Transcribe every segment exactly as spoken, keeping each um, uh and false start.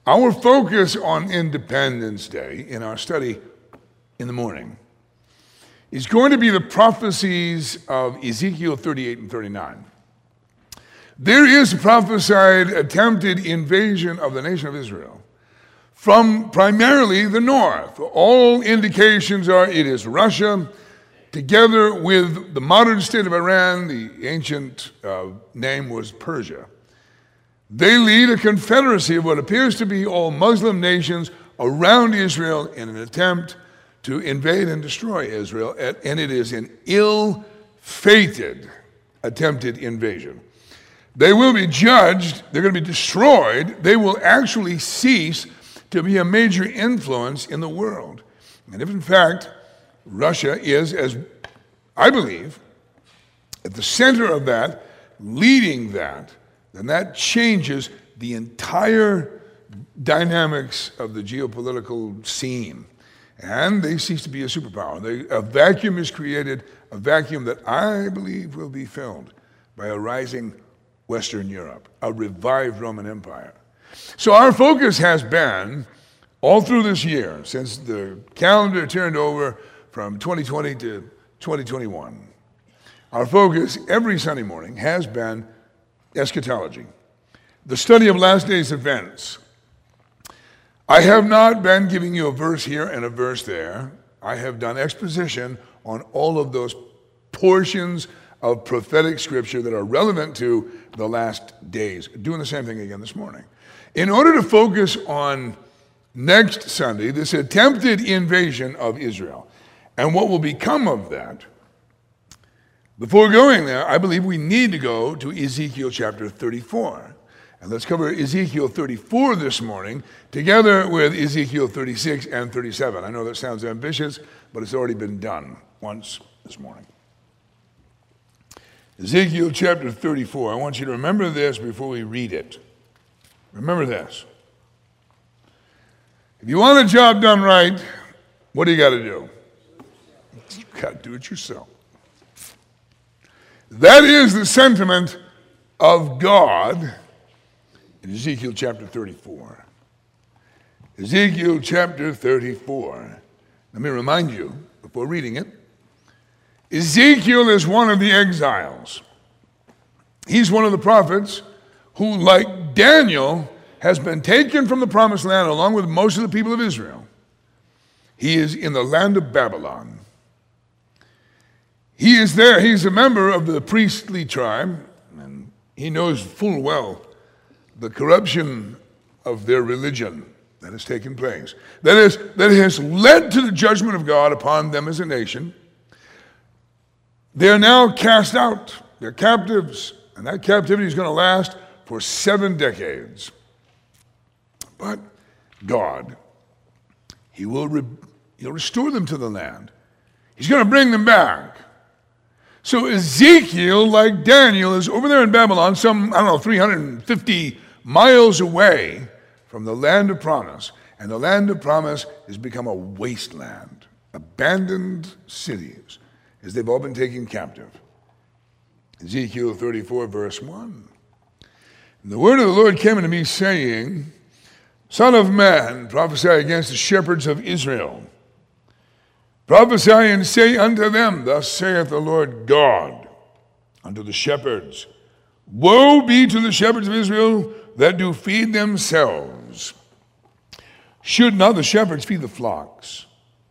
Our focus on Independence Day in our study in the morning is going to be the prophecies of Ezekiel thirty-eight and thirty-nine. There is a prophesied attempted invasion of the nation of Israel from primarily the north. All indications are it is Russia, together with the modern state of Iran. The ancient uh, name was Persia. They lead a confederacy of what appears to be all Muslim nations around Israel in an attempt to invade and destroy Israel, and it is an ill-fated attempted invasion. They will be judged, they're going to be destroyed, they will actually cease to be a major influence in the world. And if in fact Russia is, as I believe, at the center of that, leading that, then that changes the entire dynamics of the geopolitical scene. And they cease to be a superpower. They, a vacuum is created, a vacuum that I believe will be filled by a rising Western Europe, a revived Roman Empire. So our focus has been, all through this year, since the calendar turned over from twenty twenty to twenty twenty-one, our focus every Sunday morning has been eschatology, the study of last days events. I have not been giving you a verse here and a verse there. I have done exposition on all of those portions of prophetic scripture that are relevant to the last days. Doing the same thing again this morning. In order to focus on next Sunday, this attempted invasion of Israel, and what will become of that, before going there, I believe we need to go to Ezekiel chapter thirty-four. And let's cover Ezekiel thirty-four this morning, together with Ezekiel thirty-six and thirty-seven. I know that sounds ambitious, but it's already been done once this morning. Ezekiel chapter thirty-four. I want you to remember this before we read it. Remember this. If you want a job done right, what do you got to do? You got to do it yourself. That is the sentiment of God in Ezekiel chapter thirty-four. Ezekiel chapter thirty-four. Let me remind you, before reading it, Ezekiel is one of the exiles. He's one of the prophets who, like Daniel, has been taken from the promised land along with most of the people of Israel. He is in the land of Babylon. He is there. He's a member of the priestly tribe, and he knows full well the corruption of their religion that has taken place, that is, that has led to the judgment of God upon them as a nation. They are now cast out. They're captives, and that captivity is going to last for seven decades. But God, he will re- he'll restore them to the land. He's going to bring them back. So Ezekiel, like Daniel, is over there in Babylon, some, I don't know, three hundred fifty miles away from the land of promise. And the land of promise has become a wasteland, abandoned cities, as they've all been taken captive. Ezekiel thirty-four, verse one. And the word of the Lord came unto me, saying, Son of man, prophesy against the shepherds of Israel. Prophesy and say unto them, Thus saith the Lord God unto the shepherds, Woe be to the shepherds of Israel that do feed themselves. Should not the shepherds feed the flocks?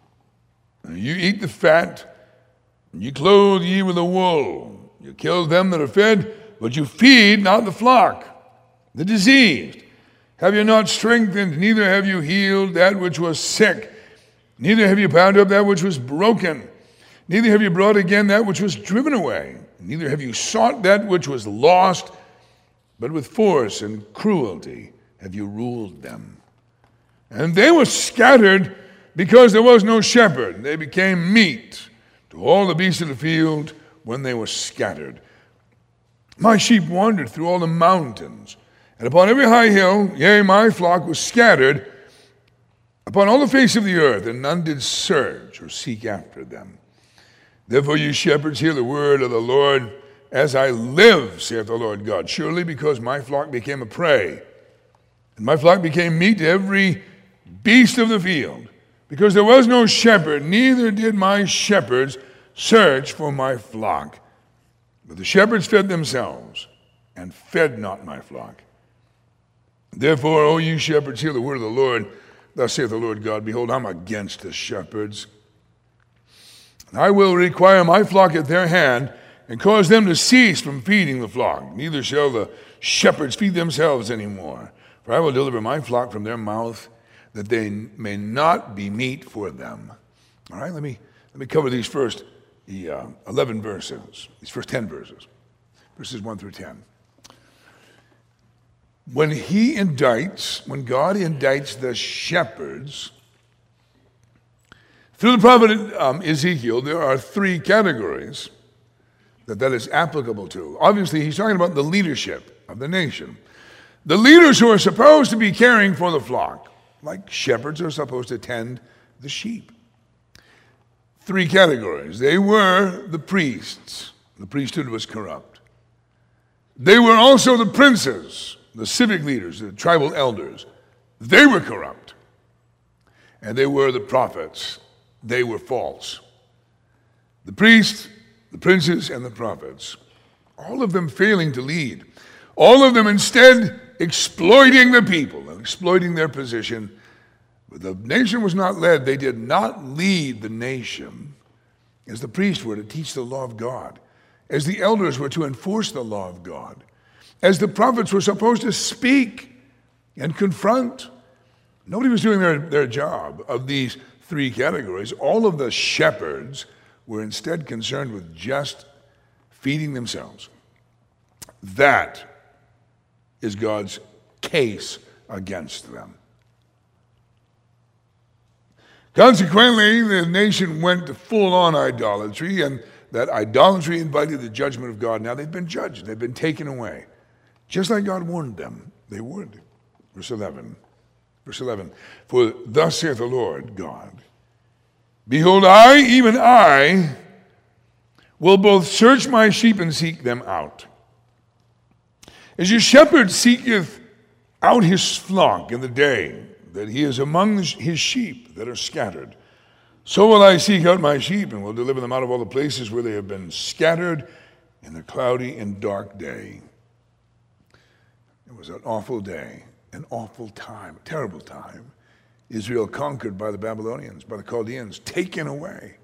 You eat the fat, and you clothe ye with the wool. You kill them that are fed, but you feed not the flock, the diseased. Have you not strengthened, neither have you healed that which was sick, neither have you bound up that which was broken, neither have you brought again that which was driven away, neither have you sought that which was lost, but with force and cruelty have you ruled them. And they were scattered because there was no shepherd. They became meat to all the beasts of the field when they were scattered. My sheep wandered through all the mountains, and upon every high hill, yea, my flock was scattered upon all the face of the earth, and none did search or seek after them. Therefore, you shepherds, hear the word of the Lord. As I live, saith the Lord God, surely because my flock became a prey, And my flock became meat to every beast of the field, because there was no shepherd, neither did my shepherds search for my flock. But the shepherds fed themselves, and fed not my flock. Therefore, O you shepherds, hear the word of the Lord. Thus saith the Lord God, behold, I'm against the shepherds. I will require my flock at their hand, and cause them to cease from feeding the flock. Neither shall the shepherds feed themselves any more. For I will deliver my flock from their mouth, that they may not be meat for them. All right, let me let me cover these first the, uh, eleven verses, these first ten verses, verses one through ten. When he indicts, when God indicts the shepherds, through the prophet um, Ezekiel, there are three categories that that is applicable to. Obviously, he's talking about the leadership of the nation. The leaders who are supposed to be caring for the flock, like shepherds are supposed to tend the sheep. Three categories. They were the priests. The priesthood was corrupt. They were also the princes, the civic leaders, the tribal elders. They were corrupt. And they were the prophets. They were false. The priests, the princes, and the prophets, all of them failing to lead. All of them instead exploiting the people and exploiting their position. But the nation was not led. They did not lead the nation as the priests were to teach the law of God, as the elders were to enforce the law of God, as the prophets were supposed to speak and confront. Nobody was doing their, their job of these three categories. All of the shepherds were instead concerned with just feeding themselves. That is God's case against them. Consequently, the nation went to full-on idolatry, and that idolatry invited the judgment of God. Now they've been judged. They've been taken away. Just like God warned them, they would. Verse eleven. Verse eleven. For thus saith the Lord God, behold, I, even I, will both search my sheep and seek them out. As your shepherd seeketh out his flock in the day that he is among his sheep that are scattered, so will I seek out my sheep and will deliver them out of all the places where they have been scattered in the cloudy and dark day. It was an awful day, an awful time, a terrible time. Israel conquered by the Babylonians, by the Chaldeans, taken away.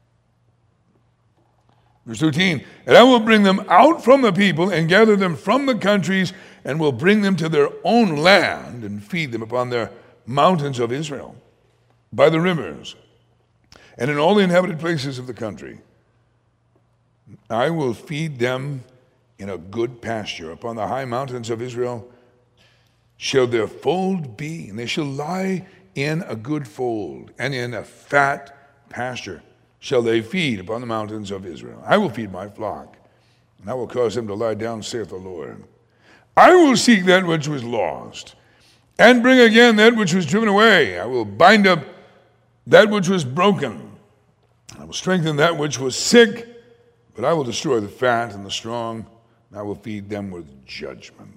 Verse thirteen, and I will bring them out from the people and gather them from the countries and will bring them to their own land and feed them upon their mountains of Israel, by the rivers, and in all the inhabited places of the country. I will feed them in a good pasture. Upon the high mountains of Israel shall their fold be, and they shall lie in a good fold, and in a fat pasture shall they feed upon the mountains of Israel. I will feed my flock, and I will cause them to lie down, saith the Lord. I will seek that which was lost, and bring again that which was driven away. I will bind up that which was broken. I will strengthen that which was sick, but I will destroy the fat and the strong, and I will feed them with judgment.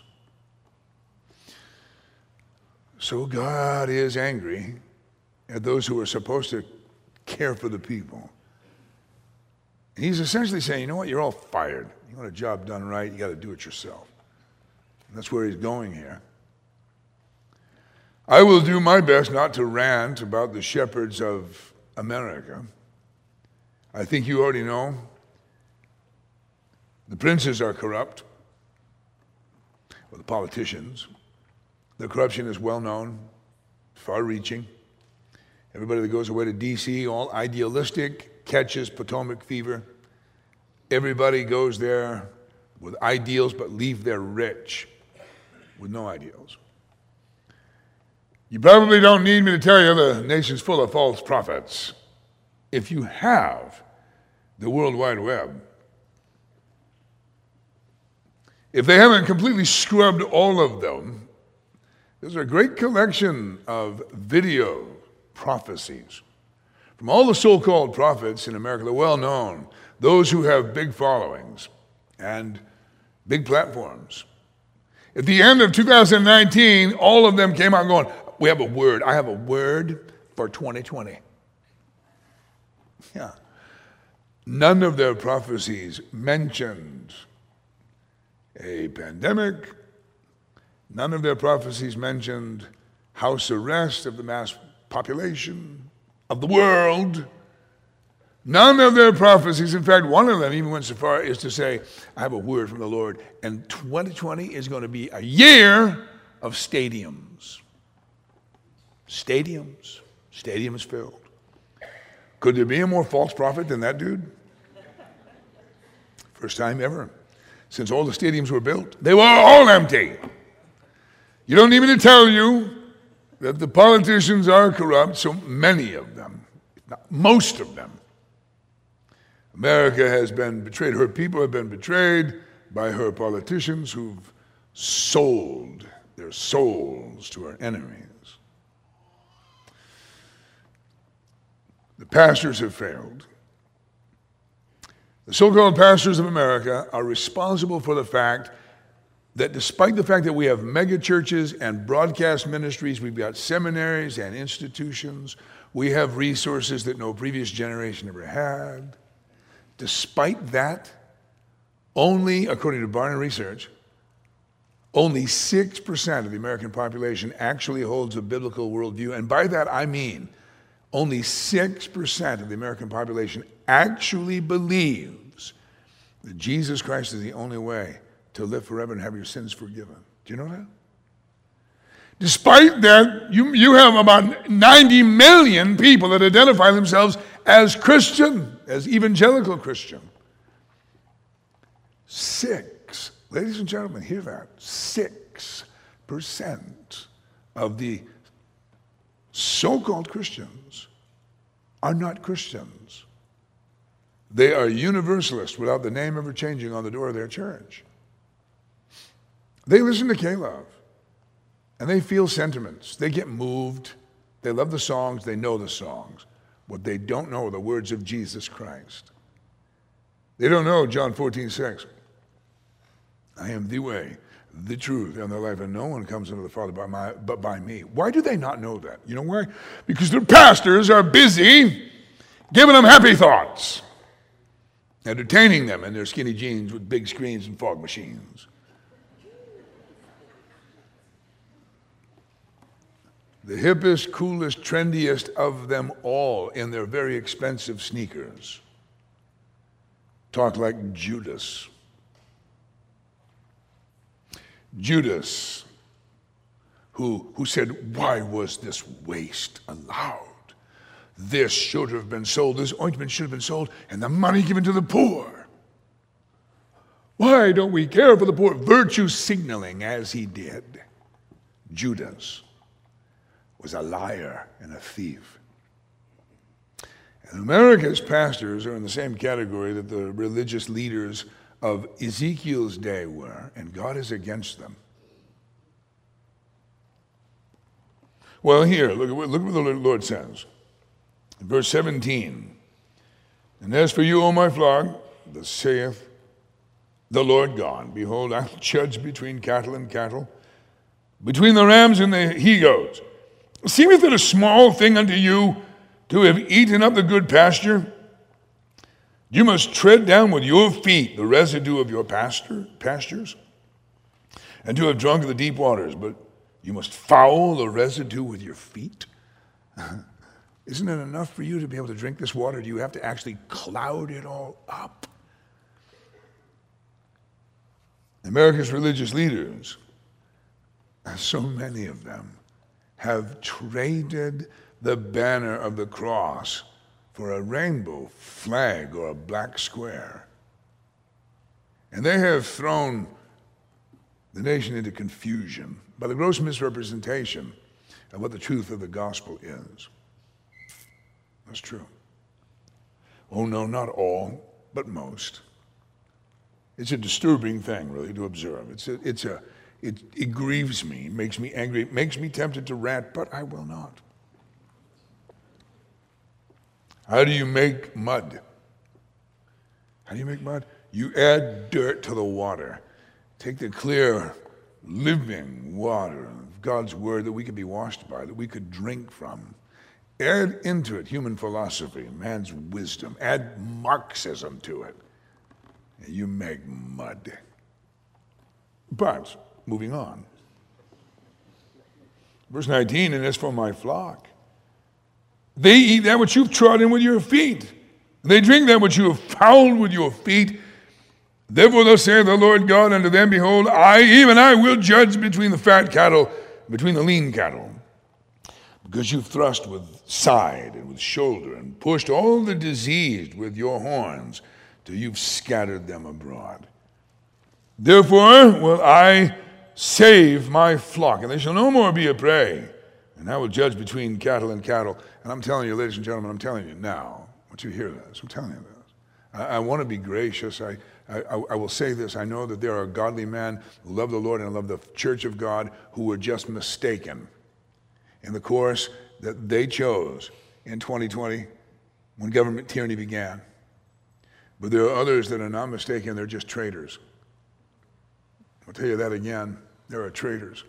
So God is angry at those who are supposed to care for the people. And he's essentially saying, you know what, you're all fired. You want a job done right, you got to do it yourself. And that's where he's going here. I will do my best not to rant about the shepherds of America. I think you already know the princes are corrupt, or the politicians. The corruption is well known, far-reaching. Everybody that goes away to D C, all idealistic, catches Potomac fever. Everybody goes there with ideals but leave there rich with no ideals. You probably don't need me to tell you the nation's full of false prophets. If you have the World Wide Web, if they haven't completely scrubbed all of them, there's a great collection of video prophecies from all the so-called prophets in America, the well-known, those who have big followings and big platforms. At the end of two thousand nineteen, all of them came out going, we have a word. I have a word for twenty twenty. Yeah. None of their prophecies mentioned a pandemic. None of their prophecies mentioned house arrest of the mass population of the world. None of their prophecies, in fact, one of them even went so far as to say, I have a word from the Lord, and twenty twenty is going to be a year of stadiums. Stadiums. Stadiums filled. Could there be a more false prophet than that dude? First time ever. Since all the stadiums were built, they were all empty. You don't need me to tell you that the politicians are corrupt, so many of them, most of them. America has been betrayed. Her people have been betrayed by her politicians who've sold their souls to our enemies. The pastors have failed. The so-called pastors of America are responsible for the fact that despite the fact that we have mega churches and broadcast ministries, we've got seminaries and institutions, we have resources that no previous generation ever had. Despite that, only, according to Barna Research, only six percent of the American population actually holds a biblical worldview. And by that I mean only six percent of the American population actually believes that Jesus Christ is the only way to live forever and have your sins forgiven. Do you know that? Despite that, you, you have about ninety million people that identify themselves as Christian, as evangelical Christian. Six, ladies and gentlemen, hear that, six percent of the so-called Christians are not Christians. They are universalists without the name ever changing on the door of their church. They listen to K-Love, and they feel sentiments. They get moved. They love the songs. They know the songs. What they don't know are the words of Jesus Christ. They don't know John fourteen six. I am the way, the truth, and the life, and no one comes into the Father by my, but by me. Why do they not know that? You know why? Because their pastors are busy giving them happy thoughts, entertaining them in their skinny jeans with big screens and fog machines. The hippest, coolest, trendiest of them all in their very expensive sneakers talk like Judas. Judas, who, who said, why was this waste allowed? This should have been sold, this ointment should have been sold, and the money given to the poor. Why don't we care for the poor? Virtue signaling as he did. Judas was a liar and a thief. And America's pastors are in the same category that the religious leaders of Ezekiel's day were, and God is against them. Well, here, look at what, look what the Lord says. In verse seventeen, and as for you, O my flock, thus saith the Lord God, behold, I will judge between cattle and cattle, between the rams and the he-goats. Seemeth it a small thing unto you to have eaten up the good pasture? You must tread down with your feet the residue of your pasture, pastures, and to have drunk of the deep waters, but you must foul the residue with your feet? Isn't it enough for you to be able to drink this water? Do you have to actually cloud it all up? America's religious leaders, so many of them, have traded the banner of the cross for a rainbow flag or a black square. And they have thrown the nation into confusion by the gross misrepresentation of what the truth of the gospel is. That's true. Oh no, not all, but most. It's a disturbing thing, really, to observe. It's a, it's a, it, it grieves me, it makes me angry, it makes me tempted to rant, but I will not. How do you make mud? How do you make mud? You add dirt to the water. Take the clear living water of God's word that we could be washed by, that we could drink from. Add into it human philosophy, man's wisdom. Add Marxism to it, and you make mud. But, moving on. Verse nineteen, and as for my flock, they eat that which you've trodden with your feet. They drink that which you have fouled with your feet. Therefore thus saith the Lord God unto them, behold, I, even I, will judge between the fat cattle, between the lean cattle. Because you've thrust with side and with shoulder, and pushed all the diseased with your horns, till you've scattered them abroad. Therefore will I save my flock, and they shall no more be a prey. And I will judge between cattle and cattle. And I'm telling you, ladies and gentlemen, I'm telling you now, I want you to hear this. I'm telling you this. I, I want to be gracious. I, I, I will say this. I know that there are godly men who love the Lord and love the church of God who were just mistaken in the course that they chose in twenty twenty when government tyranny began. But there are others that are not mistaken. They're just traitors. I'll tell you that again. There are traitors.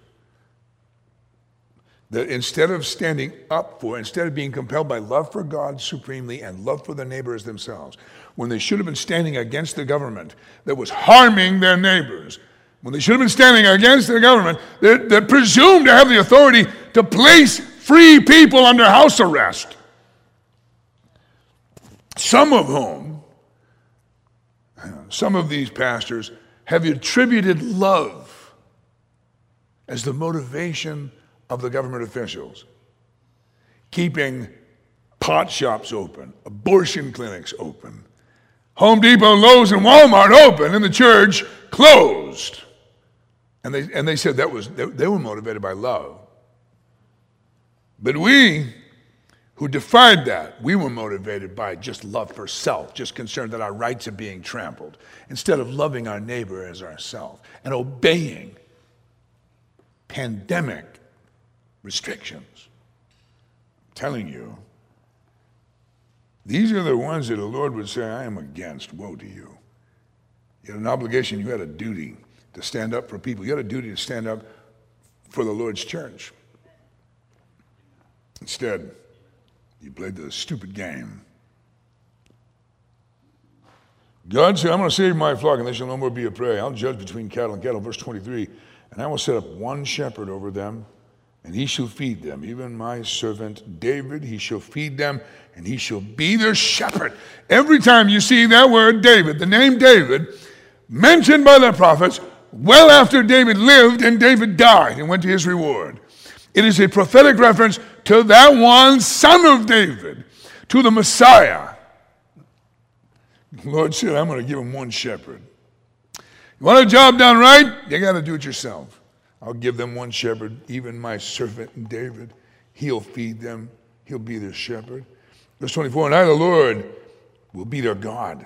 That instead of standing up for, instead of being compelled by love for God supremely and love for their neighbors themselves, when they should have been standing against the government that was harming their neighbors, when they should have been standing against the government that, that presumed to have the authority to place free people under house arrest, some of whom, some of these pastors have attributed love as the motivation of the government officials, keeping pot shops open, abortion clinics open, Home Depot, Lowe's, and Walmart open, and the church closed. And they, and they said that was they, they were motivated by love. But we, who defied that, we were motivated by just love for self, just concerned that our rights are being trampled, instead of loving our neighbor as ourselves and obeying pandemic restrictions. I'm telling you, these are the ones that the Lord would say, I am against. Woe to you. You had an obligation, you had a duty to stand up for people. You had a duty to stand up for the Lord's church. Instead, you played the stupid game. God said, I'm going to save my flock, and they shall no more be a prey. I'll judge between cattle and cattle. Verse twenty-three, and I will set up one shepherd over them, and he shall feed them, even my servant David. He shall feed them, and he shall be their shepherd. Every time you see that word David, the name David, mentioned by the prophets, well after David lived and David died and went to his reward. It is a prophetic reference to that one son of David, to the Messiah. The Lord said, I'm going to give him one shepherd. You want a job done right? You got to do it yourself. I'll give them one shepherd, even my servant David. He'll feed them. He'll be their shepherd. Verse twenty-four, and I, the Lord, will be their God.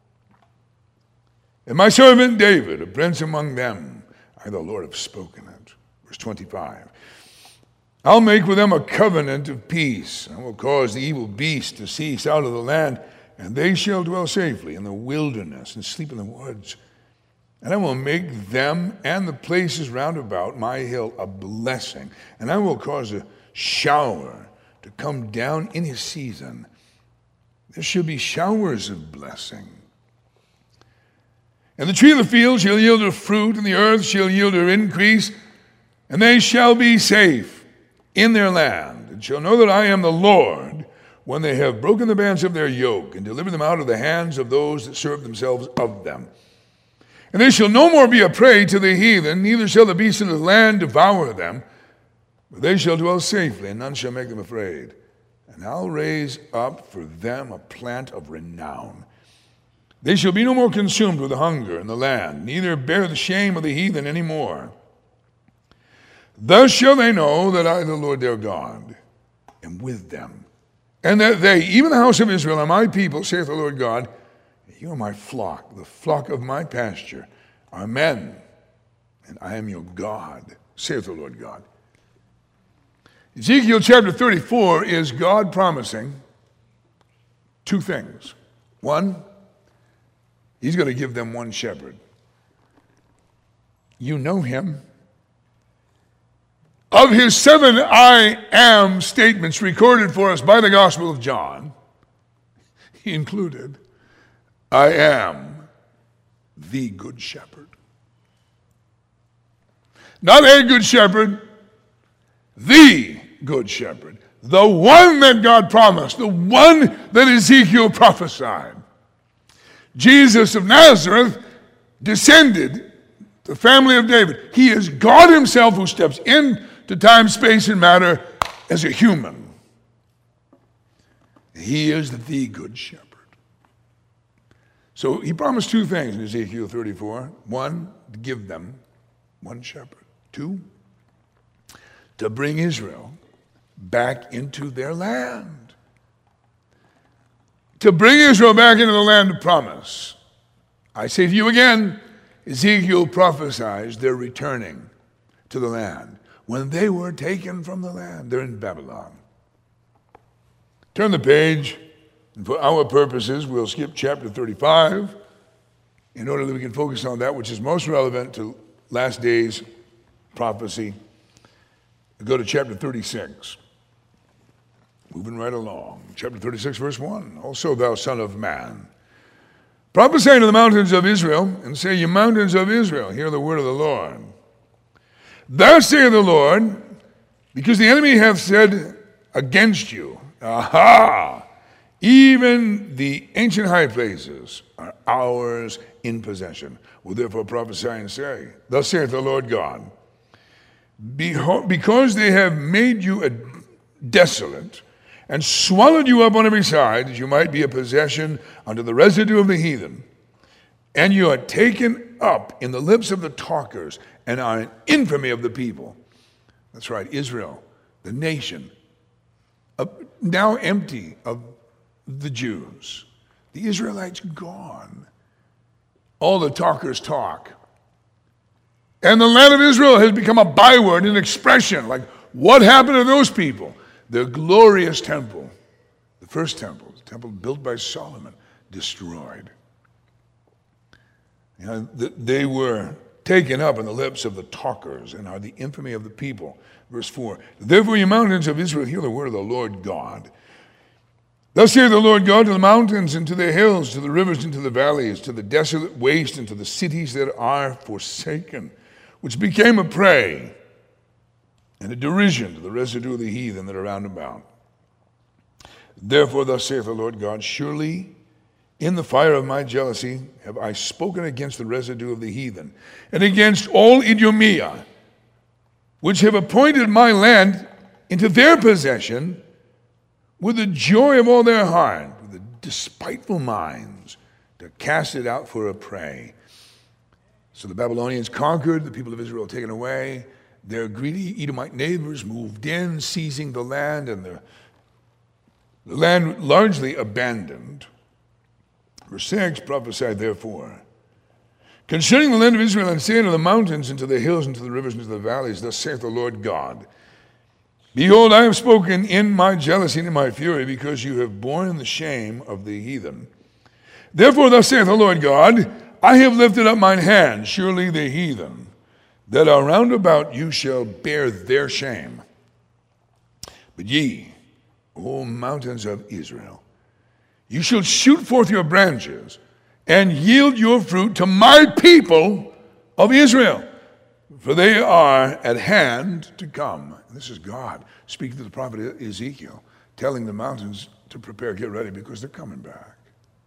And my servant David, a prince among them, I, the Lord, have spoken it. Verse twenty-five, I'll make with them a covenant of peace. I will cause the evil beast to cease out of the land, and they shall dwell safely in the wilderness and sleep in the woods. And I will make them and the places round about my hill a blessing. And I will cause a shower to come down in his season. There shall be showers of blessing. And the tree of the field shall yield her fruit, and the earth shall yield her increase, and they shall be safe in their land, and shall know that I am the Lord, when they have broken the bands of their yoke, and delivered them out of the hands of those that serve themselves of them. And they shall no more be a prey to the heathen, neither shall the beasts of the land devour them, but they shall dwell safely, and none shall make them afraid. And I'll raise up for them a plant of renown. They shall be no more consumed with hunger in the land, neither bear the shame of the heathen any more. Thus shall they know that I, the Lord their God, am with them, and that they, even the house of Israel, are my people, saith the Lord God. You are my flock, the flock of my pasture. Amen. And I am your God, saith the Lord God. Ezekiel chapter thirty-four is God promising two things. One, he's going to give them one shepherd. You know him. of his seven I am statements recorded for us by the Gospel of John, he included, I am the good shepherd. Not a good shepherd, the good shepherd. The one that God promised, the one that Ezekiel prophesied. Jesus of Nazareth descended the family of David. He is God himself who steps into time, space, and matter as a human. He is the good shepherd. So he promised two things in Ezekiel thirty-four. One, to give them one shepherd. Two, to bring Israel back into their land. To bring Israel back into the land of promise. I say to you again, Ezekiel prophesies they're returning to the land when they were taken from the land. They're in Babylon. Turn the page, and for our purposes, we'll skip chapter thirty-five in order that we can focus on that which is most relevant to last days prophecy. Go to chapter thirty-six. Moving right along. Chapter thirty-six, verse one. Also, thou son of man, prophesy to the mountains of Israel, and say, ye mountains of Israel, hear the word of the Lord. Thus saith the Lord, because the enemy hath said against you, aha, even the ancient high places are ours in possession. Will therefore prophesy and say, thus saith the Lord God, behold, because they have made you a desolate, and swallowed you up on every side, that you might be a possession unto the residue of the heathen. And you are taken up in the lips of the talkers, and are an infamy of the people. That's right, Israel, the nation, uh, now empty of the Jews. The Israelites gone. All the talkers talk. And the land of Israel has become a byword, an expression, like what happened to those people? Their glorious temple, the first temple, the temple built by Solomon, destroyed. You know, they were taken up in the lips of the talkers and are the infamy of the people. Verse four, therefore ye mountains of Israel, hear the word of the Lord God. Thus saith the Lord God to the mountains and to the hills, to the rivers and to the valleys, to the desolate waste and to the cities that are forsaken, which became a prey and a derision to the residue of the heathen that are round about. Therefore, thus saith the Lord God, surely in the fire of my jealousy have I spoken against the residue of the heathen, and against all Idumea, which have appointed my land into their possession with the joy of all their heart, with the despiteful minds, to cast it out for a prey. So the Babylonians conquered, the people of Israel taken away. Their greedy Edomite neighbors moved in, seizing the land, and the, the land largely abandoned. Verse six, prophesied therefore, concerning the land of Israel, and say unto the mountains, and to the hills, and to the rivers, and to the valleys, thus saith the Lord God, behold, I have spoken in my jealousy and in my fury, because you have borne the shame of the heathen. Therefore, thus saith the Lord God, I have lifted up mine hand, surely the heathen that are round about you shall bear their shame. But ye, O mountains of Israel, you shall shoot forth your branches and yield your fruit to my people of Israel, for they are at hand to come. And this is God speaking to the prophet Ezekiel, telling the mountains to prepare, get ready, because they're coming back.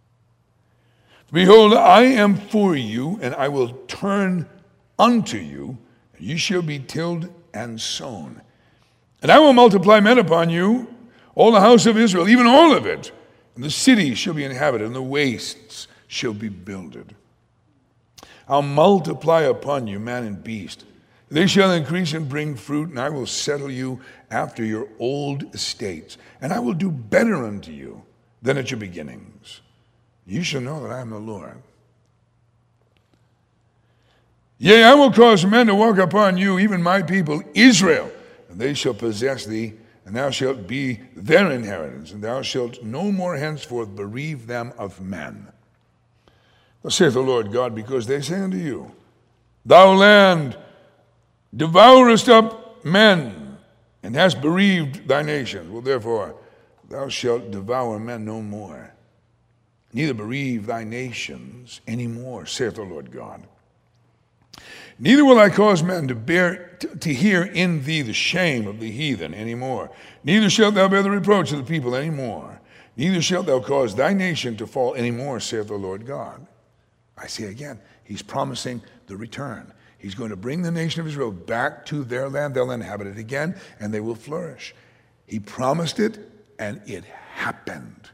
Behold, I am for you, and I will turn unto you, and you shall be tilled and sown. And I will multiply men upon you, all the house of Israel, even all of it. And the cities shall be inhabited, and the wastes shall be builded. I'll multiply upon you man and beast. They shall increase and bring fruit, and I will settle you after your old estates. And I will do better unto you than at your beginnings. You shall know that I am the Lord. Yea, I will cause men to walk upon you, even my people Israel, and they shall possess thee, and thou shalt be their inheritance, and thou shalt no more henceforth bereave them of men. Thus saith the Lord God, because they say unto you, thou land devourest up men, and hast bereaved thy nations. Well, therefore, thou shalt devour men no more, neither bereave thy nations any more, saith the Lord God. Neither will I cause men to bear to, to hear in thee the shame of the heathen any more. Neither shalt thou bear the reproach of the people any more. Neither shalt thou cause thy nation to fall any more, saith the Lord God. I say again, he's promising the return. He's going to bring the nation of Israel back to their land. They'll inhabit it again, and they will flourish. He promised it, and it happened.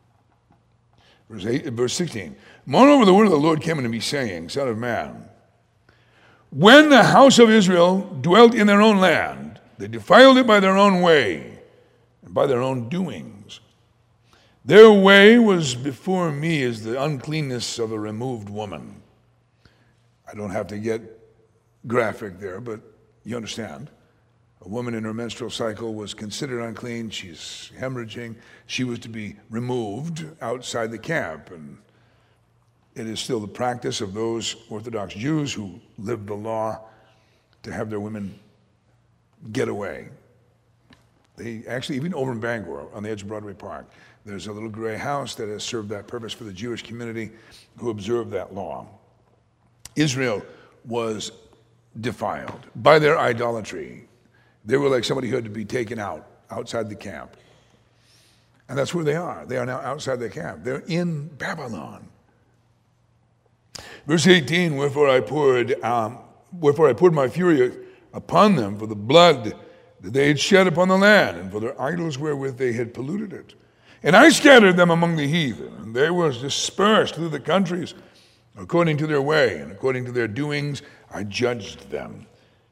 Verse, eight, verse sixteen. Moreover, the word of the Lord came unto me, saying, Son of man, when the house of Israel dwelt in their own land, they defiled it by their own way and by their own doings. Their way was before me as the uncleanness of a removed woman. I don't have to get graphic there, but you understand. A woman in her menstrual cycle was considered unclean. She's hemorrhaging. She was to be removed outside the camp. And it is still the practice of those Orthodox Jews who lived the law to have their women get away. They actually, even over in Bangor, on the edge of Broadway Park, there's a little gray house that has served that purpose for the Jewish community who observed that law. Israel was defiled by their idolatry. They were like somebody who had to be taken out, outside the camp. And that's where they are. They are now outside the camp. They're in Babylon. Verse eighteen, wherefore I poured, um, wherefore I poured my fury upon them for the blood that they had shed upon the land, and for their idols wherewith they had polluted it. And I scattered them among the heathen, and they were dispersed through the countries, according to their way, and according to their doings I judged them.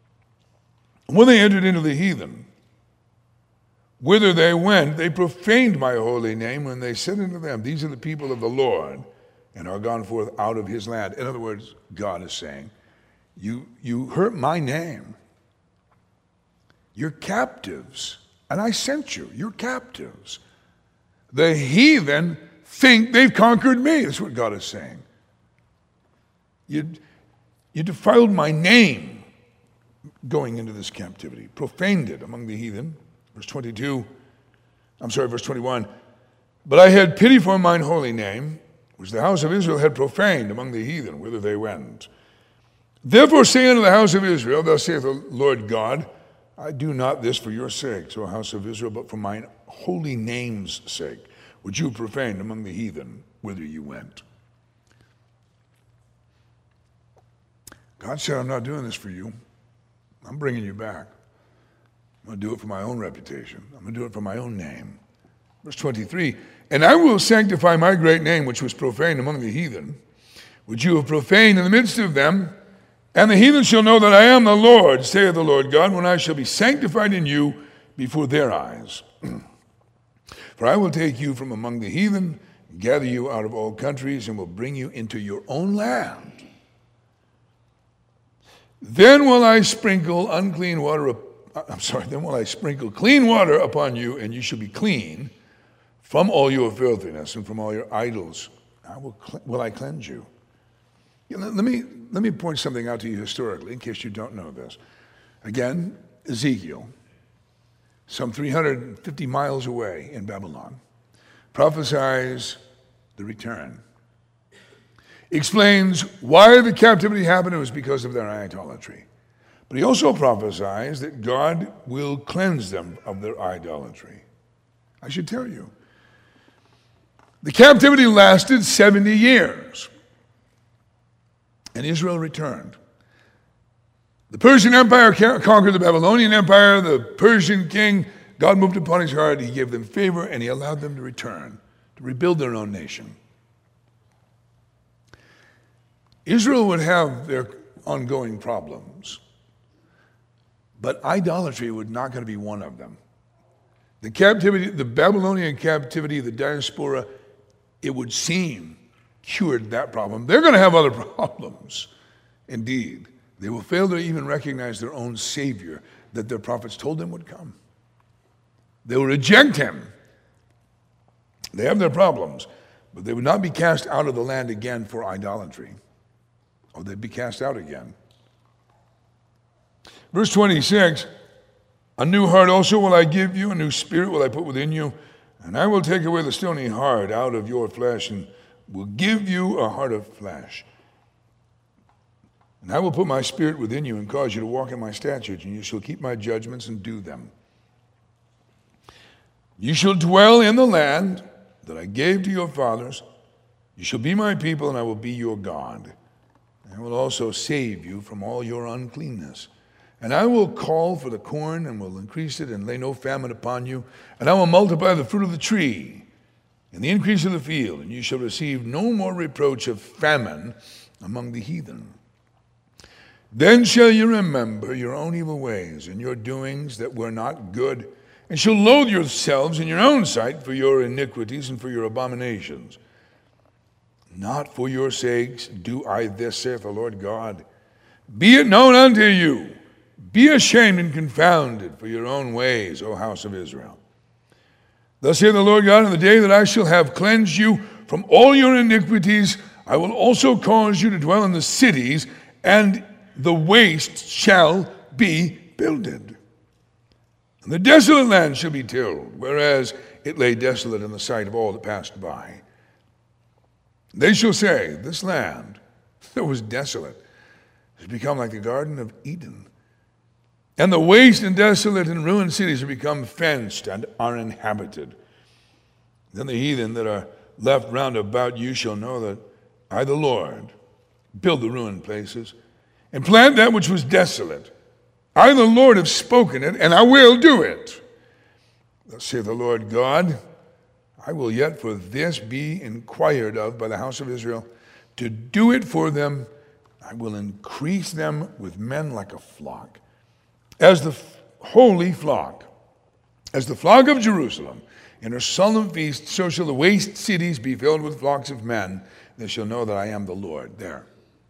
And when they entered into the heathen, whither they went, they profaned my holy name, when they said unto them, These are the people of the Lord, and are gone forth out of his land. In other words, God is saying, you, you hurt my name. You're captives, and I sent you. You're captives. The heathen think they've conquered me. That's what God is saying. You, you defiled my name going into this captivity, profaned it among the heathen. Verse twenty-two, I'm sorry, verse twenty-one. But I had pity for mine holy name, which the house of Israel had profaned among the heathen, whither they went. Therefore say unto the house of Israel, Thus saith the Lord God, I do not this for your sake, O house of Israel, but for mine holy name's sake, which you profaned among the heathen, whither you went. God said, I'm not doing this for you. I'm bringing you back. I'm going to do it for my own reputation. I'm going to do it for my own name. Verse twenty-three, and I will sanctify my great name, which was profaned among the heathen, which you have profaned in the midst of them, and the heathen shall know that I am the Lord, saith the Lord God, when I shall be sanctified in you before their eyes. For I will take you from among the heathen, gather you out of all countries, and will bring you into your own land. Then will I sprinkle unclean water, up, I'm sorry, then will I sprinkle clean water upon you, and you shall be clean from all your filthiness and from all your idols. I will, will I cleanse you. You know, let me, let me point something out to you historically, in case you don't know this. Again, Ezekiel, some three hundred fifty miles away in Babylon, prophesies the return. Explains why the captivity happened. It was because of their idolatry. But he also prophesies that God will cleanse them of their idolatry. I should tell you, the captivity lasted seventy years, and Israel returned. The Persian Empire conquered the Babylonian Empire. The Persian king, God moved upon his heart. He gave them favor, and he allowed them to return, to rebuild their own nation. Israel would have their ongoing problems, but idolatry was not going to be one of them. The captivity, the Babylonian captivity, the diaspora, it would seem, cured that problem. They're going to have other problems. Indeed, they will fail to even recognize their own Savior that their prophets told them would come. They will reject him. They have their problems, but they would not be cast out of the land again for idolatry, or they'd be cast out again. Verse twenty-six, A new heart also will I give you, a new spirit will I put within you, and I will take away the stony heart out of your flesh and will give you a heart of flesh. And I will put my spirit within you and cause you to walk in my statutes, and you shall keep my judgments and do them. You shall dwell in the land that I gave to your fathers. You shall be my people, and I will be your God. I will also save you from all your uncleanness. And I will call for the corn and will increase it and lay no famine upon you. And I will multiply the fruit of the tree and the increase of the field. And you shall receive no more reproach of famine among the heathen. Then shall you remember your own evil ways and your doings that were not good, and shall loathe yourselves in your own sight for your iniquities and for your abominations. Not for your sakes do I this, saith the Lord God. Be it known unto you, be ashamed and confounded for your own ways, O house of Israel. Thus saith the Lord God, in the day that I shall have cleansed you from all your iniquities, I will also cause you to dwell in the cities, and the waste shall be builded. And the desolate land shall be tilled, whereas it lay desolate in the sight of all that passed by. They shall say, this land that was desolate has become like the Garden of Eden. And the waste and desolate and ruined cities have become fenced and are inhabited. Then the heathen that are left round about you shall know that I, the Lord, build the ruined places and plant that which was desolate. I, the Lord, have spoken it, and I will do it. Thus saith the Lord God, I will yet for this be inquired of by the house of Israel, to do it for them. I will increase them with men like a flock. As the holy flock, as the flock of Jerusalem, in her solemn feast, so shall the waste cities be filled with flocks of men. They shall know that I am the Lord. There.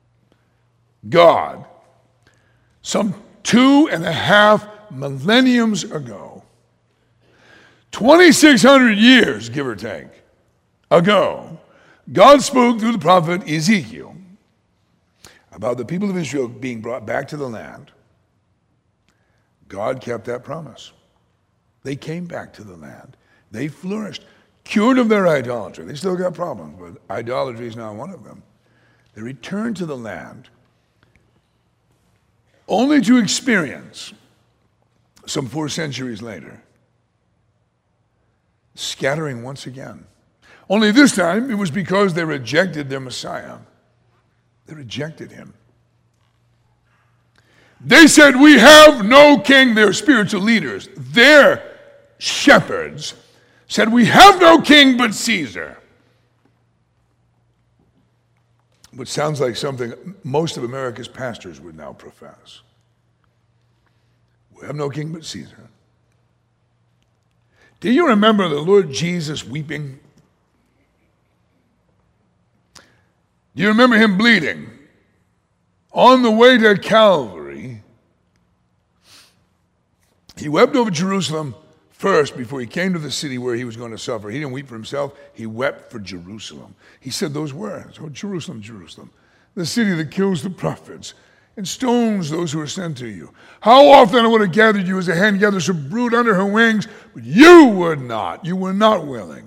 God, some two and a half millenniums ago, twenty-six hundred years, give or take, ago, God spoke through the prophet Ezekiel about the people of Israel being brought back to the land. God kept that promise. They came back to the land. They flourished, cured of their idolatry. They still got problems, but idolatry is not one of them. They returned to the land only to experience, some four centuries later, scattering once again. Only this time, it was because they rejected their Messiah. They rejected him. They said, we have no king. Their spiritual leaders, their shepherds, said, we have no king but Caesar. Which sounds like something most of America's pastors would now profess. We have no king but Caesar. Do you remember the Lord Jesus weeping? Do you remember him bleeding? On the way to Calvary, he wept over Jerusalem first before he came to the city where he was going to suffer. He didn't weep for himself. He wept for Jerusalem. He said those words, oh, Jerusalem, Jerusalem, the city that kills the prophets and stones those who are sent to you. How often I would have gathered you as a hen gathers her brood under her wings, but you would not. You were not willing.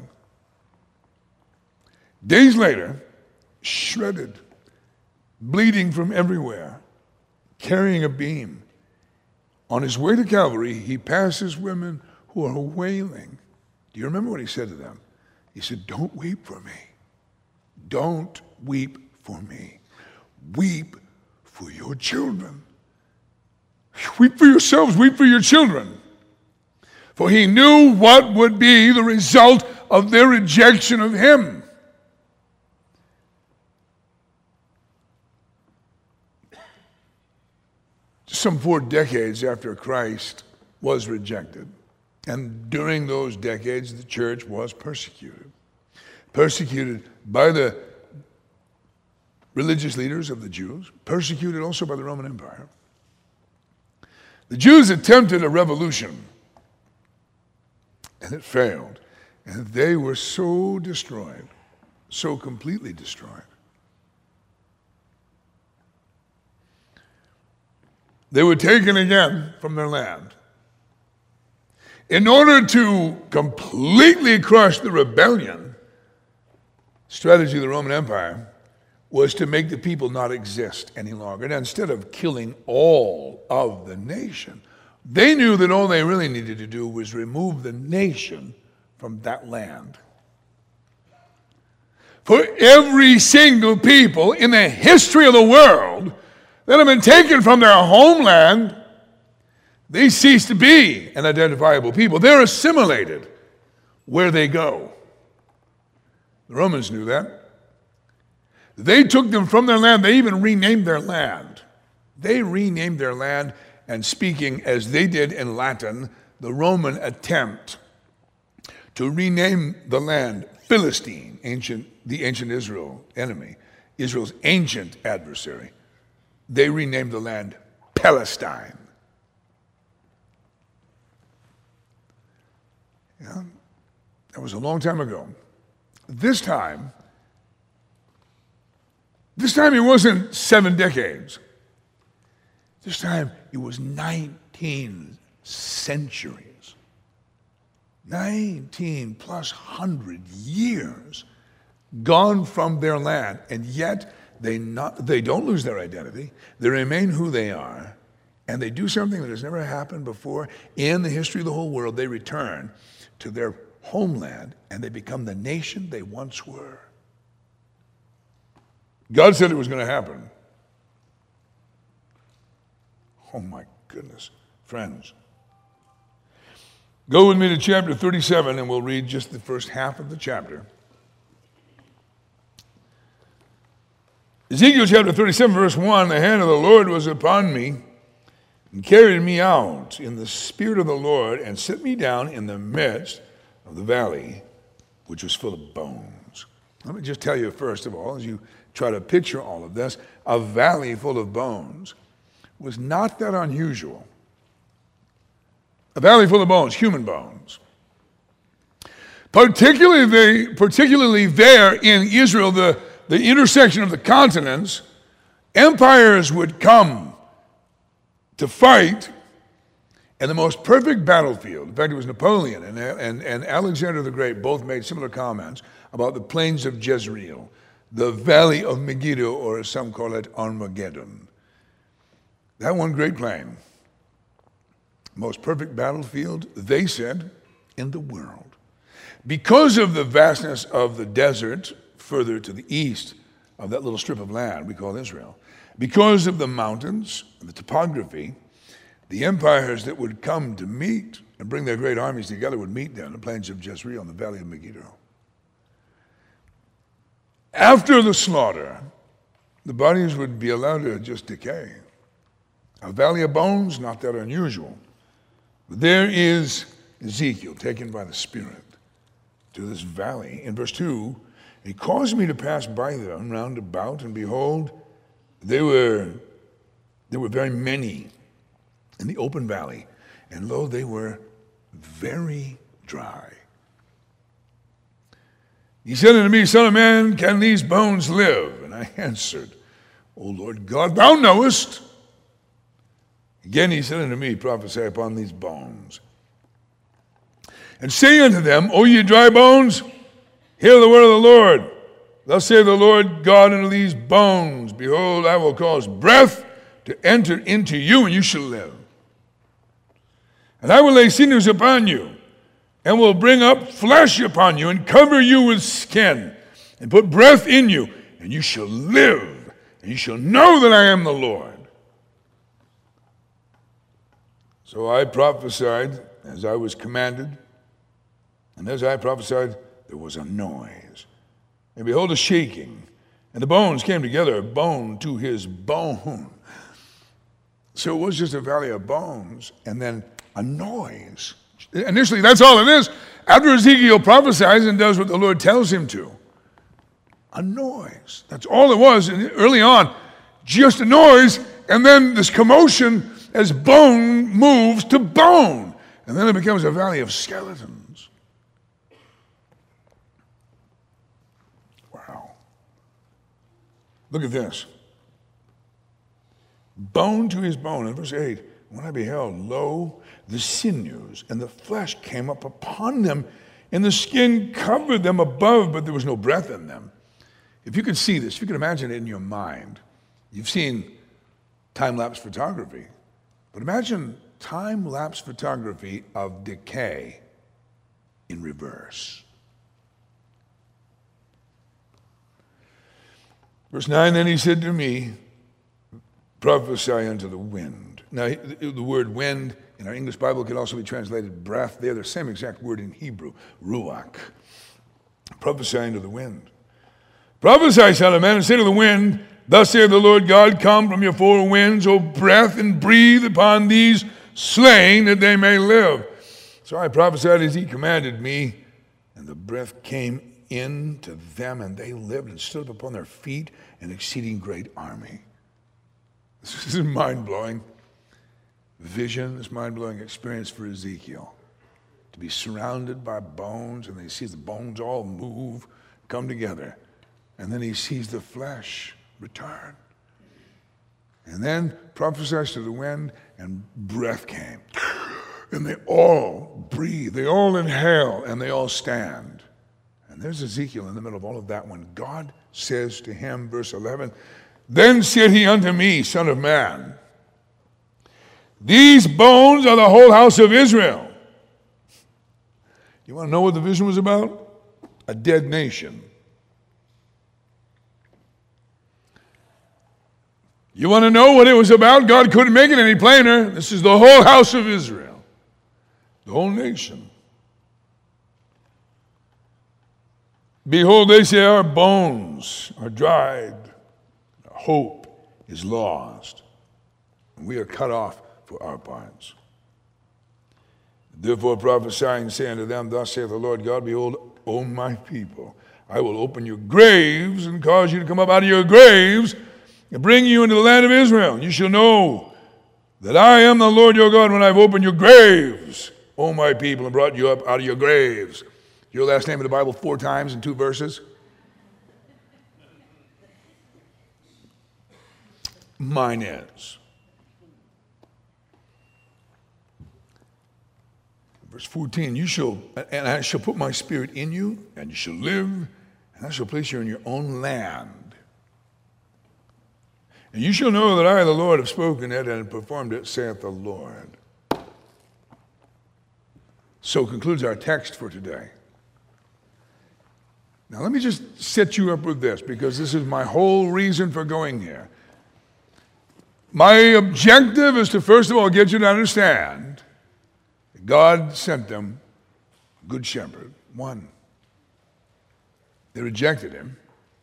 Days later, shredded, bleeding from everywhere, carrying a beam. On his way to Calvary, he passes women who are wailing. Do you remember what he said to them? He said, don't weep for me. Don't weep for me. Weep for your children. Weep for yourselves. Weep for your children. For he knew what would be the result of their rejection of him. Some four decades after Christ was rejected. And during those decades, the church was persecuted. Persecuted by the religious leaders of the Jews, persecuted also by the Roman Empire. The Jews attempted a revolution, and it failed. And they were so destroyed, so completely destroyed. They were taken again from their land. In order to completely crush the rebellion, strategy of the Roman Empire was to make the people not exist any longer. And instead of killing all of the nation, they knew that all they really needed to do was remove the nation from that land. For every single people in the history of the world that have been taken from their homeland, they cease to be an identifiable people. They're assimilated where they go. The Romans knew that. They took them from their land. They even renamed their land. They renamed their land, and speaking as they did in Latin, the Roman attempt to rename the land Philistine, ancient, the ancient Israel enemy, Israel's ancient adversary, they renamed the land Palestine. Yeah, that was a long time ago. This time, this time it wasn't seven decades. This time it was nineteen centuries. nineteen plus hundred years gone from their land, and yet they not they don't lose their identity. They remain who they are, and they do something that has never happened before in the history of the whole world. They return to their homeland, and they become the nation they once were. God said it was going to happen. Oh my goodness. Friends, go with me to chapter thirty-seven, and we'll read just the first half of the chapter. Ezekiel chapter thirty-seven, verse one, the hand of the Lord was upon me and carried me out in the spirit of the Lord and set me down in the midst of the valley, which was full of bones. Let me just tell you first of all, as you try to picture all of this, a valley full of bones was not that unusual. A valley full of bones, human bones. Particularly, they, particularly there in Israel, the, the intersection of the continents, empires would come to fight, and the most perfect battlefield, in fact, it was Napoleon and, and, and Alexander the Great both made similar comments about the plains of Jezreel, the valley of Megiddo, or as some call it, Armageddon. That one great plain, most perfect battlefield, they said, in the world. Because of the vastness of the desert further to the east of that little strip of land we call Israel, because of the mountains, the topography, the empires that would come to meet and bring their great armies together would meet there in the plains of Jezreel in the valley of Megiddo. After the slaughter, the bodies would be allowed to just decay. A valley of bones, not that unusual. But there is Ezekiel taken by the Spirit to this valley. In verse two, he caused me to pass by them round about, and behold, they were, there were very many in the open valley, and lo, they were very dry. He said unto me, Son of man, can these bones live? And I answered, O Lord God, thou knowest. Again he said unto me, prophesy upon these bones, and say unto them, O ye dry bones, hear the word of the Lord. Thus saith the Lord God unto these bones, behold, I will cause breath to enter into you, and you shall live. And I will lay sinews upon you, and will bring up flesh upon you, and cover you with skin, and put breath in you, and you shall live, and you shall know that I am the Lord. So I prophesied as I was commanded, and as I prophesied, there was a noise. And behold, a shaking, and the bones came together, bone to his bone. So it was just a valley of bones, and then a noise. Initially, that's all it is. After Ezekiel prophesies and does what the Lord tells him to, a noise. That's all it was. And early on, just a noise, and then this commotion as bone moves to bone. And then it becomes a valley of skeletons. Wow. Look at this. Bone to his bone. In verse eight, when I beheld, lo, the sinews and the flesh came up upon them, and the skin covered them above, but there was no breath in them. If you could see this, if you could imagine it in your mind, you've seen time-lapse photography, but imagine time-lapse photography of decay in reverse. Verse nine, then he said to me, prophesy unto the wind. Now, the word wind in our English Bible can also be translated breath. They're the same exact word in Hebrew, ruach. Prophesy unto the wind. Prophesy, son of man, and say to the wind, thus saith the Lord God, come from your four winds, O breath, and breathe upon these slain, that they may live. So I prophesied as he commanded me, and the breath came into them, and they lived and stood up upon their feet, an exceeding great army. This is mind-blowing vision, this mind-blowing experience for Ezekiel. To be surrounded by bones, and he sees the bones all move, come together. And then he sees the flesh return. And then prophesies to the wind, and breath came. And they all breathe, they all inhale, and they all stand. And there's Ezekiel in the middle of all of that when God says to him, verse eleven, then said he unto me, son of man, these bones are the whole house of Israel. You want to know what the vision was about? A dead nation. You want to know what it was about? God couldn't make it any plainer. This is the whole house of Israel, the whole nation. Behold, they say, our bones are dried. Our hope is lost. And we are cut off for our parts. Therefore prophesying, say unto them, thus saith the Lord God, behold, O my people, I will open your graves and cause you to come up out of your graves and bring you into the land of Israel. You shall know that I am the Lord your God when I've opened your graves, O my people, and brought you up out of your graves. Your last name in the Bible four times in two verses. Mine is. Verse fourteen, you shall, and I shall put my spirit in you, and you shall live, and I shall place you in your own land. And you shall know that I, the Lord, have spoken it and performed it, saith the Lord. So concludes our text for today. Now let me just set you up with this, because this is my whole reason for going here. My objective is to first of all get you to understand that God sent them a good shepherd, one. They rejected him.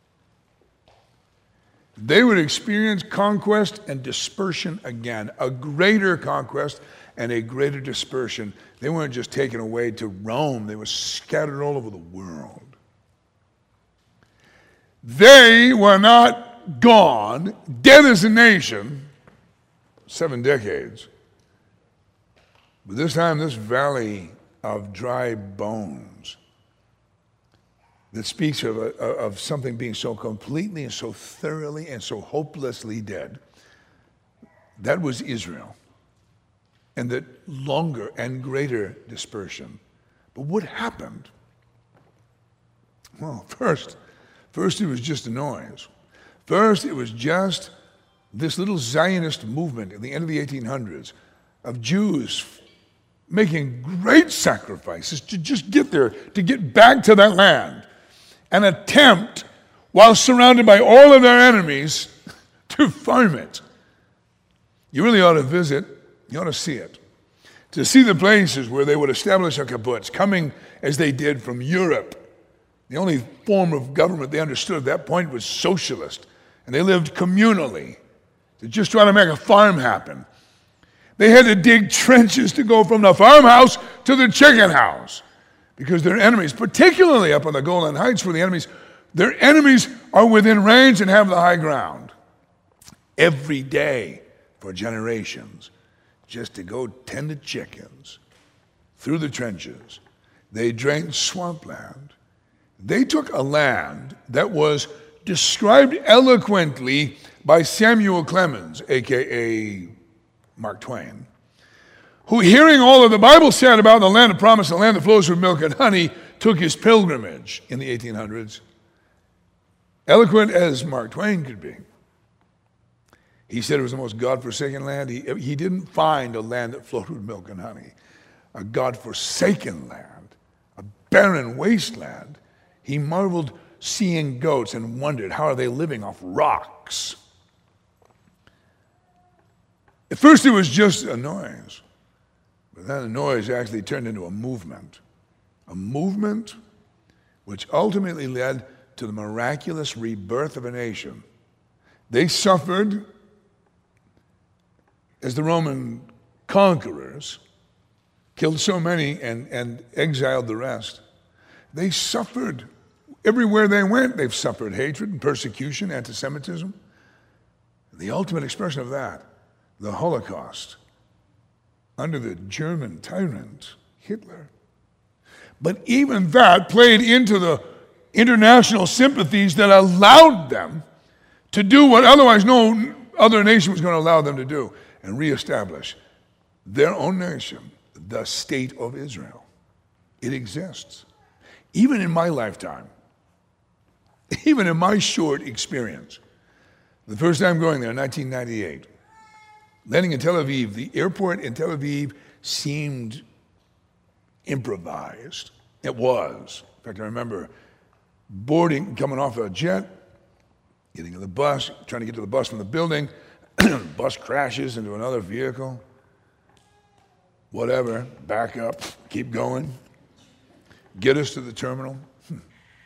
They would experience conquest and dispersion again, a greater conquest and a greater dispersion. They weren't just taken away to Rome, they were scattered all over the world. They were not gone, dead as a nation, seven decades. But this time, this valley of dry bones that speaks of, a, of something being so completely and so thoroughly and so hopelessly dead, that was Israel. And that longer and greater dispersion. But what happened? Well, first, first it was just a noise. First, it was just this little Zionist movement at the end of the eighteen hundreds of Jews making great sacrifices to just get there, to get back to that land. An attempt, while surrounded by all of their enemies, to farm it. You really ought to visit, you ought to see it. To see the places where they would establish a kibbutz, coming as they did from Europe. The only form of government they understood at that point was socialist. And they lived communally, to just try to make a farm happen. They had to dig trenches to go from the farmhouse to the chicken house. Because their enemies, particularly up on the Golan Heights where the enemies, their enemies are within range and have the high ground. Every day for generations, just to go tend to chickens through the trenches. They drained swampland. They took a land that was described eloquently by Samuel Clemens, a k a. Mark Twain, who, hearing all of the Bible said about the land of promise, the land that flows with milk and honey, took his pilgrimage in the eighteen hundreds. Eloquent as Mark Twain could be. He said it was the most God-forsaken land. He, he didn't find a land that flowed with milk and honey. A God-forsaken land, a barren wasteland. He marveled seeing goats and wondered, how are they living off rocks? At first it was just a noise, but then the noise actually turned into a movement. A movement which ultimately led to the miraculous rebirth of a nation. They suffered as the Roman conquerors killed so many and, and exiled the rest. They suffered. Everywhere they went, they've suffered hatred and persecution, anti-Semitism. The ultimate expression of that, the Holocaust, under the German tyrant, Hitler. But even that played into the international sympathies that allowed them to do what otherwise no other nation was going to allow them to do, and reestablish their own nation, the state of Israel. It exists. Even in my lifetime, even in my short experience, the first time going there in nineteen ninety-eight, landing in Tel Aviv, the airport in Tel Aviv seemed improvised. It was. In fact, I remember boarding, coming off a jet, getting to the bus, trying to get to the bus from the building. Bus crashes into another vehicle. Whatever, back up, keep going. Get us to the terminal. Hmm.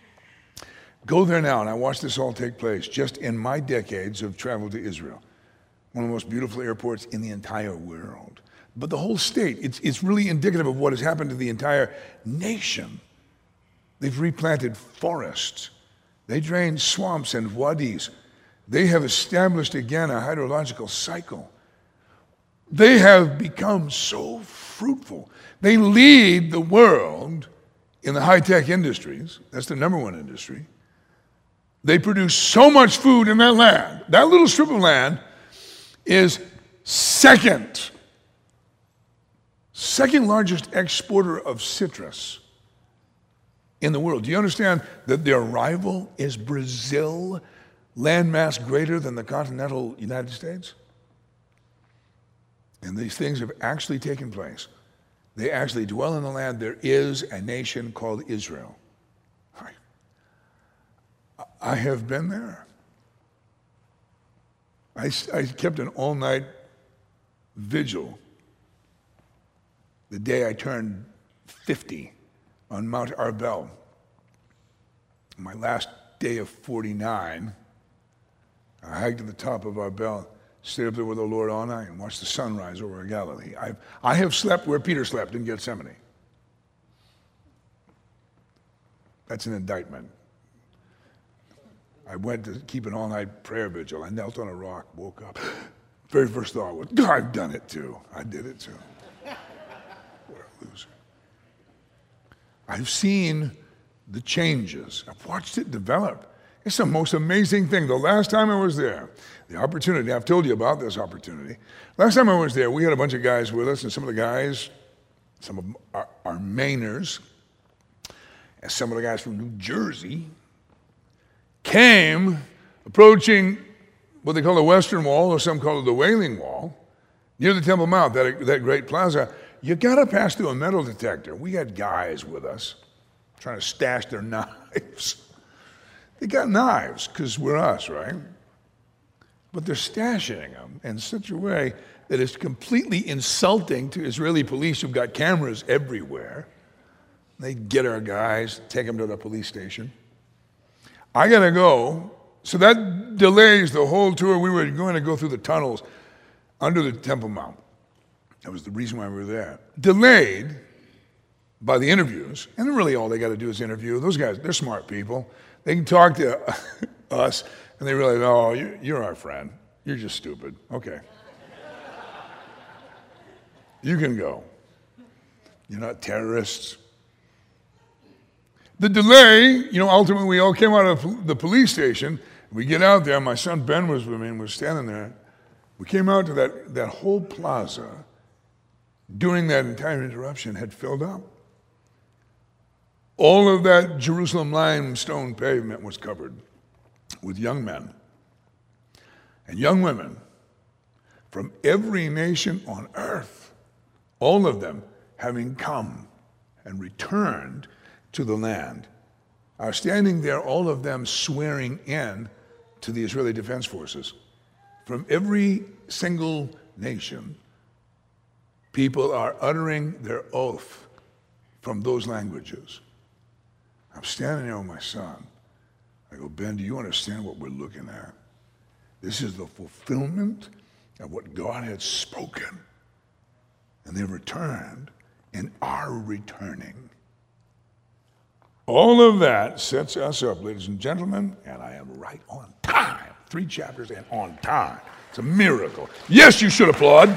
Go there now, and I watched this all take place just in my decades of travel to Israel. One of the most beautiful airports in the entire world. But the whole state, it's, it's really indicative of what has happened to the entire nation. They've replanted forests. They drained swamps and wadis. They have established again a hydrological cycle. They have become so fruitful. They lead the world in the high-tech industries. That's the number one industry. They produce so much food in that land. That little strip of land is second, second largest exporter of citrus in the world. Do you understand that their rival is Brazil, landmass greater than the continental United States? And these things have actually taken place. They actually dwell in the land. There is a nation called Israel. I, I have been there. I, I kept an all-night vigil the day I turned fifty on Mount Arbel. My last day of forty-nine, I hiked to the top of Arbel, stayed up there with the Lord all night and watched the sunrise over Galilee. I've, I have slept where Peter slept in Gethsemane. That's an indictment. I went to keep an all-night prayer vigil. I knelt on a rock, woke up. Very first thought was, I've done it too. I did it too. What a loser. I've seen the changes. I've watched it develop. It's the most amazing thing. The last time I was there, the opportunity, I've told you about this opportunity. Last time I was there, we had a bunch of guys with us, and some of the guys, some of them are, are Mainers, and some of the guys from New Jersey came approaching what they call the Western Wall, or some call it the Wailing Wall, near the Temple Mount, that, that great plaza. You gotta pass through a metal detector. We had guys with us trying to stash their knives. They got knives, because we're us, right? But they're stashing them in such a way that it's completely insulting to Israeli police who've got cameras everywhere. They get our guys, take them to the police station. I gotta go. So that delays the whole tour. We were going to go through the tunnels under the Temple Mount. That was the reason why we were there. Delayed by the interviews. And really all they got to do is interview. Those guys, they're smart people. They can talk to us, and they realize, oh, you're our friend. You're just stupid. Okay. You can go. You're not terrorists. The delay, you know, ultimately we all came out of the police station. We get out there. My son Ben was with me and was standing there. We came out to that, that whole plaza. during that entire interruption had filled up. All of that Jerusalem limestone pavement was covered with young men and young women from every nation on earth, all of them having come and returned to the land, are standing there, all of them swearing in to the Israeli Defense Forces. From every single nation, people are uttering their oath from those languages. I'm standing there with my son. I go, Ben, do you understand what we're looking at? This is the fulfillment of what God had spoken. And they've returned and are returning. All of that sets us up, ladies and gentlemen, and I am right on time. Three chapters and on time. It's a miracle. Yes, you should applaud.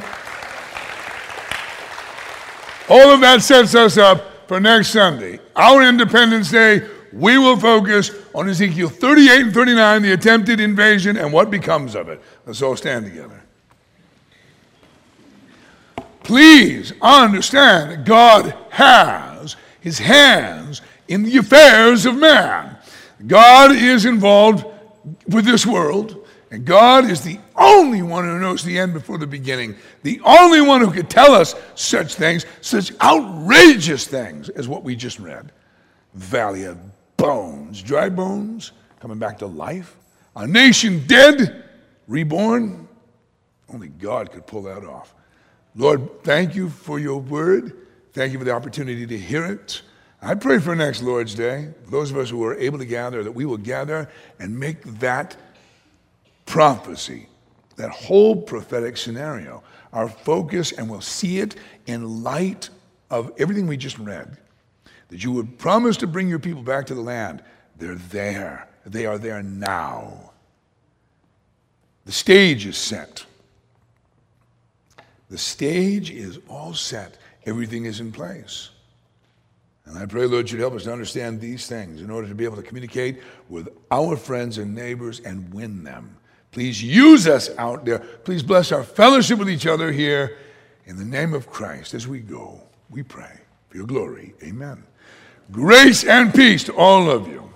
All of that sets us up for next Sunday. Our Independence Day, we will focus on Ezekiel thirty-eight and thirty-nine, the attempted invasion, and what becomes of it. Let's all stand together. Please understand that God has his hands in the affairs of man. God is involved with this world, and God is the only one who knows the end before the beginning, the only one who could tell us such things, such outrageous things as what we just read. Valley of bones, dry bones, coming back to life, a nation dead, reborn. Only God could pull that off. Lord, thank you for your word. Thank you for the opportunity to hear it. I pray for next Lord's Day, those of us who are able to gather, that we will gather and make that prophecy, that whole prophetic scenario, our focus, and we'll see it in light of everything we just read. That you would promise to bring your people back to the land. They're there. They are there now. The stage is set. The stage is all set. Everything is in place. And I pray, Lord, you'd help us to understand these things in order to be able to communicate with our friends and neighbors and win them. Please use us out there. Please bless our fellowship with each other here. In the name of Christ, as we go, we pray for your glory. Amen. Grace and peace to all of you.